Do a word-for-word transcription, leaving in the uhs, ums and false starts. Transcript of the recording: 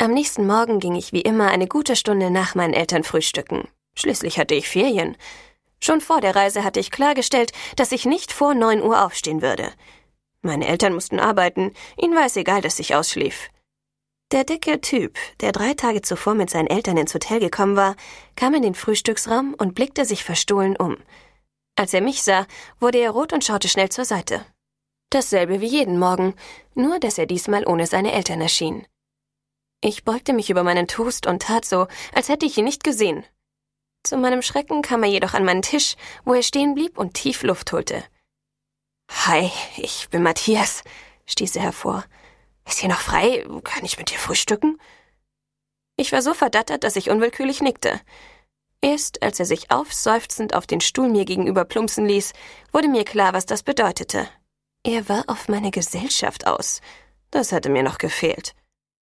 Am nächsten Morgen ging ich wie immer eine gute Stunde nach meinen Eltern frühstücken. Schließlich hatte ich Ferien. Schon vor der Reise hatte ich klargestellt, dass ich nicht vor neun Uhr aufstehen würde. Meine Eltern mussten arbeiten, ihnen war es egal, dass ich ausschlief. Der dicke Typ, der drei Tage zuvor mit seinen Eltern ins Hotel gekommen war, kam in den Frühstücksraum und blickte sich verstohlen um. Als er mich sah, wurde er rot und schaute schnell zur Seite. Dasselbe wie jeden Morgen, nur dass er diesmal ohne seine Eltern erschien. Ich beugte mich über meinen Toast und tat so, als hätte ich ihn nicht gesehen. Zu meinem Schrecken kam er jedoch an meinen Tisch, wo er stehen blieb und tief Luft holte. »Hi, ich bin Matthias«, stieß er hervor. »Ist hier noch frei? Kann ich mit dir frühstücken?« Ich war so verdattert, dass ich unwillkürlich nickte. Erst als er sich aufseufzend auf den Stuhl mir gegenüber plumpsen ließ, wurde mir klar, was das bedeutete. Er war auf meine Gesellschaft aus. Das hatte mir noch gefehlt.